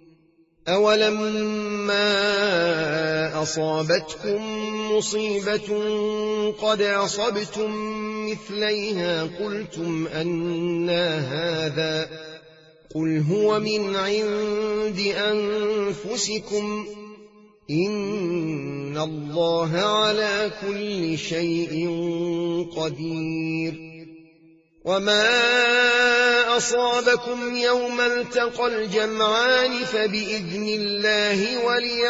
أولما أصابتكم مصيبة قد أصبتم مثليها قلتم أنى هذا قل هو من عند أنفسكم إن الله على كل شيء قدير وما أصابكم يوم التقى الجمعان فبإذن الله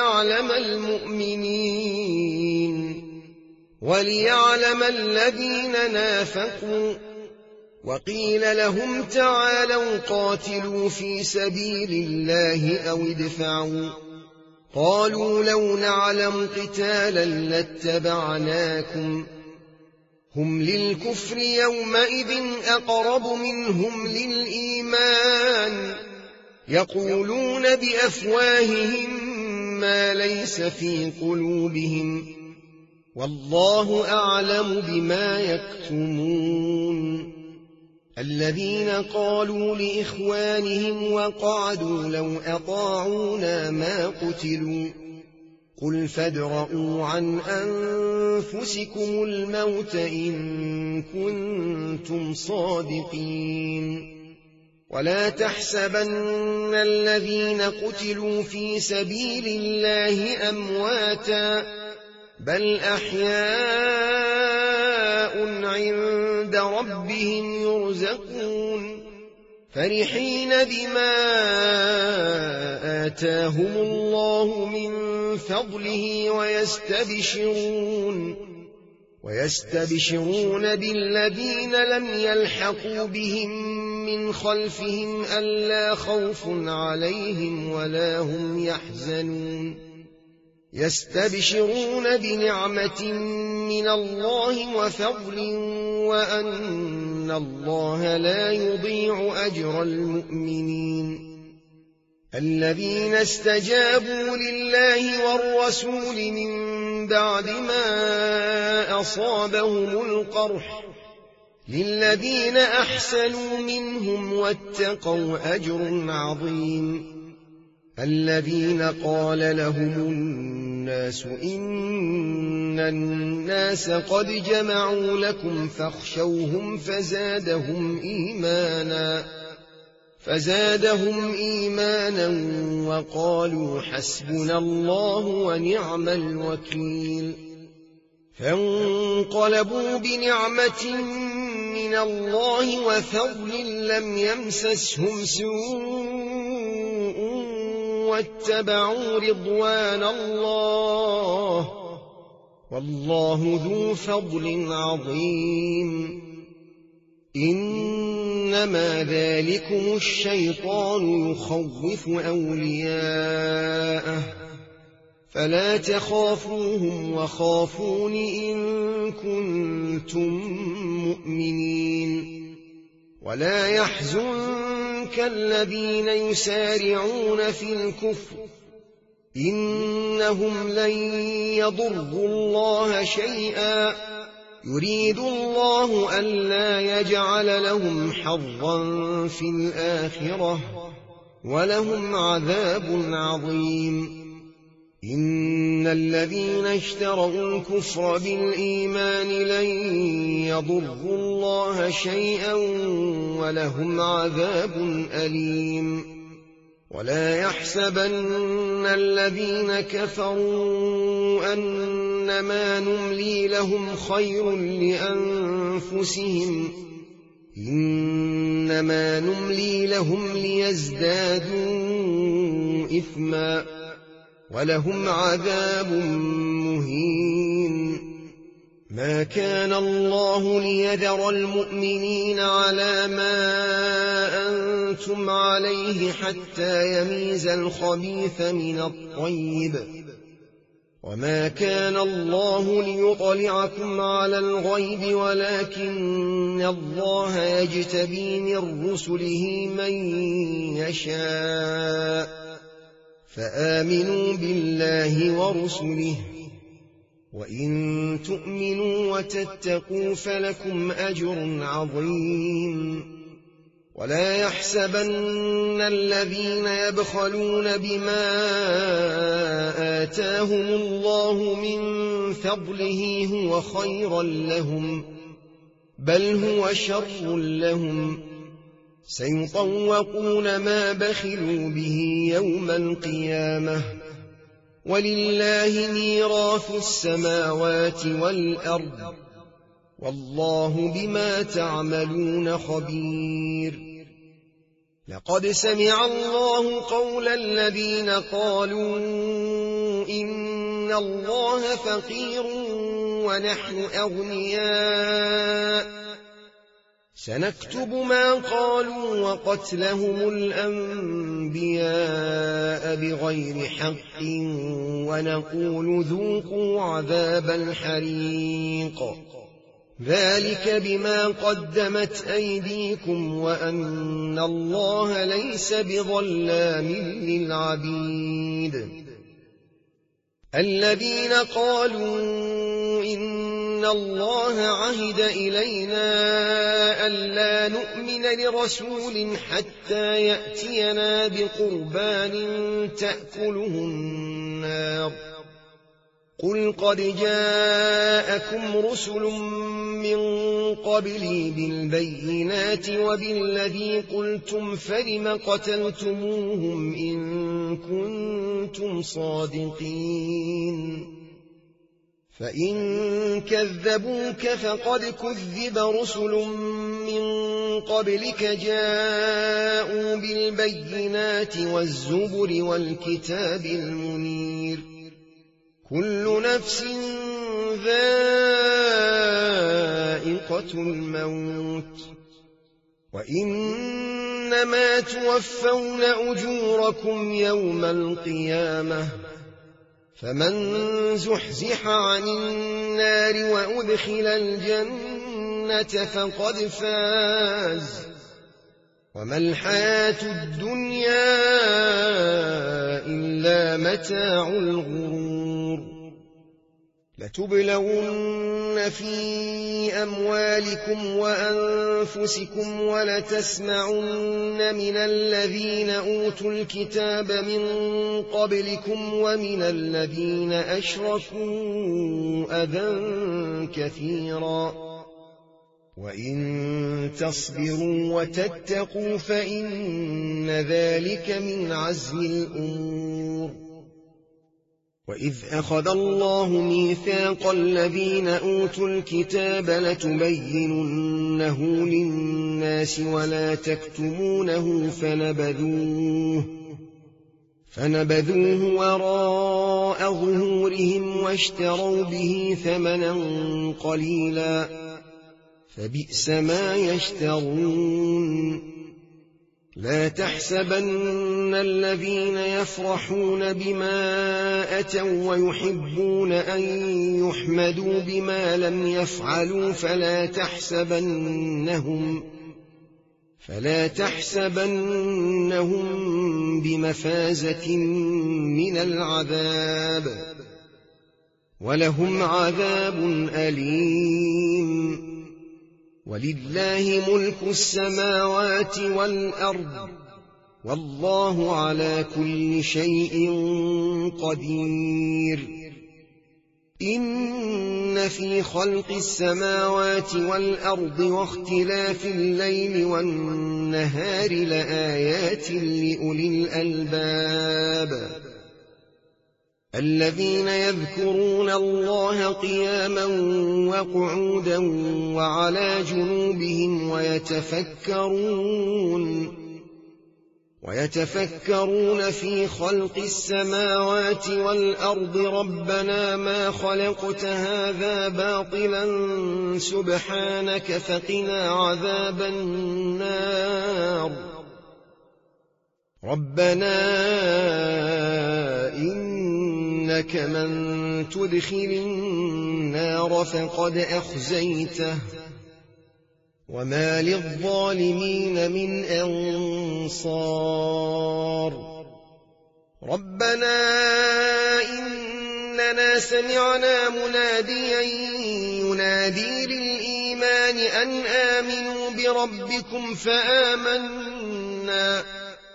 وليعلم الذين نافقوا وقيل لهم تعالوا قاتلوا في سبيل الله أو ادفعوا قالوا لو نعلم قتالا لاتبعناكم هم للكفر يومئذ أقرب منهم للإيمان يقولون بأفواههم ما ليس في قلوبهم والله أعلم بما يكتمون الذين قالوا لإخوانهم وقعدوا لو أطاعونا ما قتلوا قل فادرءوا عن أنفسكم الموت إن كنتم صادقين ولا تحسبن الذين قتلوا في سبيل الله أمواتا بل أحياء عند ربهم يرزقون فرحين بما آتاهم الله من فضله ويستبشرون بالذين لم يلحقوا بهم من خلفهم ألا خوف عليهم ولا هم يحزنون يستبشرون بنعمة من الله وفضل وأن الله لا يضيع أجر المؤمنين الذين استجابوا لله والرسول من بعد ما أصابهم القرح للذين أحسنوا منهم واتقوا أجر عظيم الذين قال لهم الناس إن الناس قد جمعوا لكم فاخشوهم فزادهم إيمانا وقالوا حسبنا الله ونعم الوكيل فانقلبوا بنعمة من الله وفضل لم يمسسهم سوء واتبعوا رضوان الله والله ذو فضل عظيم إنما ذلكم الشيطان يخوف أولياءه فلا تخافوهم وخافون إن كنتم مؤمنين ولا يحزنك كالذين يسارعون في الكفر إنهم لن يضروا الله شيئا يريد الله ألا يجعل لهم حظا في الآخرة ولهم عذاب عظيم إن الذين اشتروا الكفر بالإيمان لن يضروا الله شيئا ولهم عذاب أليم ولا يحسبن الذين كفروا أنما نملي لهم خير لأنفسهم إنما نملي لهم ليزدادوا إثما ولهم عذاب مهين ما كان الله ليذر المؤمنين على ما أنتم عليه حتى يميز الخبيث من الطيب وما كان الله ليطلعكم على الغيب ولكن الله يجتبي من رسله من يشاء فآمنوا بالله ورسله وإن تؤمنوا وتتقوا فلكم أجر عظيم ولا يحسبن الذين يبخلون بما آتاهم الله من فضله هو خيرا لهم بل هو شر لهم سيطوقون ما بخلوا به يوم القيامة ولله ميراث السماوات والأرض والله بما تعملون خبير لقد سمع الله قول الذين قالوا إن الله فقير ونحن أغنياء سنكتب ما قالوا وقتلهم الأنبياء بغير حق ونقول ذوقوا عذاب الحريق ذلك بما قدمت أيديكم وأن الله ليس بظلام للعبيد الذين قالوا إن الله عهد إلينا ألا نؤمن لرسول حتى يأتينا بقربان تأكله النار قل قد جاءكم رسل من قبلي بالبينات وبالذي قلتم فلم قتلتموهم إن كنتم صادقين فإن كذبوك فقد كذب رسل من قبلك جاءوا بالبينات والزبر والكتاب المنير كل نفس ذائقة الموت وإنما توفون أجوركم يوم القيامة فمن زحزح عن النار وأدخل الجنة فقد فاز وما الحياة الدنيا إلا متاع الغرور لتبلون في أموالكم وأنفسكم ولتسمعن من الذين أوتوا الكتاب من قبلكم ومن الذين أشركوا أذى كثيرا وإن تصبروا وتتقوا فإن ذلك من عزم الأمور وإذ أخذ الله ميثاق الذين أوتوا الكتاب لتبيننه للناس ولا تكتمونه فنبذوه وراء ظهورهم واشتروا به ثمنا قليلا فبئس ما يشترون لا تحسبن الذين يفرحون بما أتوا ويحبون أن يحمدوا بما لم يفعلوا فلا تحسبنهم بمفازة من العذاب ولهم عذاب أليم ولله ملك السماوات والأرض والله على كل شيء قدير إن في خلق السماوات والأرض واختلاف الليل والنهار لآيات لأولي الألباب الذين يذكرون الله قياما وقعودا وعلى جنوبهم ويتفكرون في خلق السماوات والأرض ربنا ما خلقت هذا باطلا سبحانك فقنا عذاب النار ربنا إنك من تدخل النار فقد أخزيته وما للظالمين من أنصار ربنا إننا سمعنا مناديا ينادي للإيمان أن آمنوا بربكم فآمنا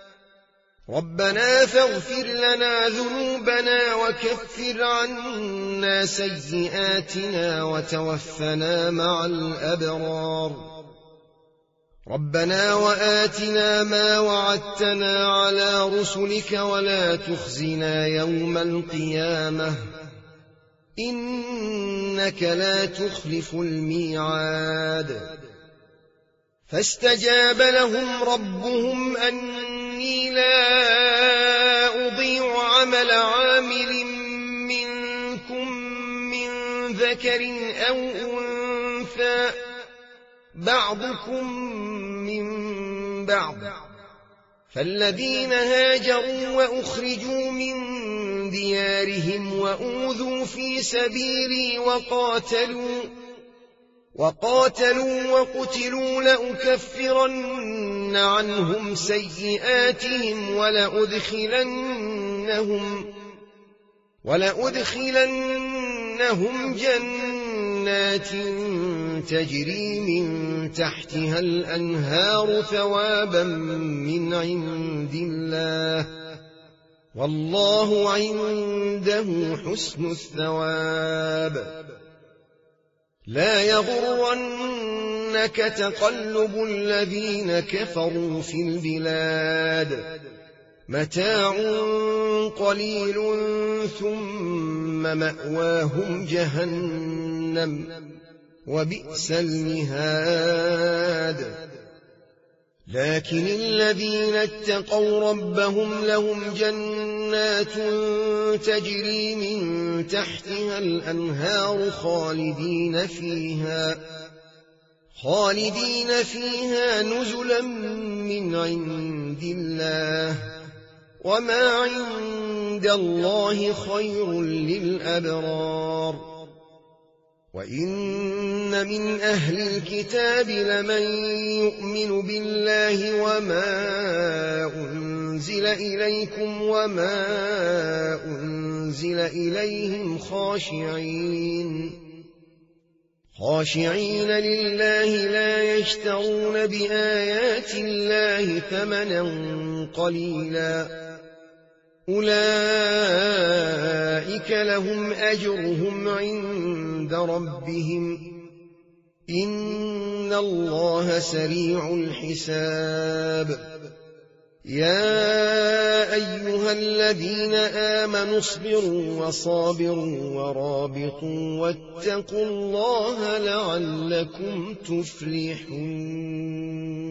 ربنا فاغفر لنا ذنوبنا وكفر عنا سيئاتنا وتوفنا مع الأبرار ربنا وآتنا ما وعدتنا على رسلك ولا تخزنا يوم القيامة إنك لا تخلف الميعاد فاستجاب لهم ربهم أني لا أضيع عمل عامل منكم من ذكر أو أنثى بعضكم من بعض فالذين هاجروا وأخرجوا من ديارهم وأوذوا في سبيلي وقاتلوا وقتلوا لأكفرن عنهم سيئاتهم ولأدخلنهم جنات تجري من تحتها الأنهار ثوابا من عند الله والله عنده حسن الثواب لا يغرنك تقلب الذين كفروا في البلاد متاع قليل ثم مأواهم جهنم وبئس المهاد لكن الذين اتقوا ربهم لهم جنات تجري من تحتها الأنهار خالدين فيها نزلا من عند الله وما عند الله خير للأبرار وإن من أهل الكتاب لمن يؤمن بالله وما أنزل إليكم وما أنزل إليهم خاشعين لله لا يشترون بآيات الله ثمنا قليلا أولئك لهم أجرهم عند ربهم إن الله سريع الحساب يا أيها الذين آمنوا اصبروا وصابروا ورابطوا واتقوا الله لعلكم تفلحون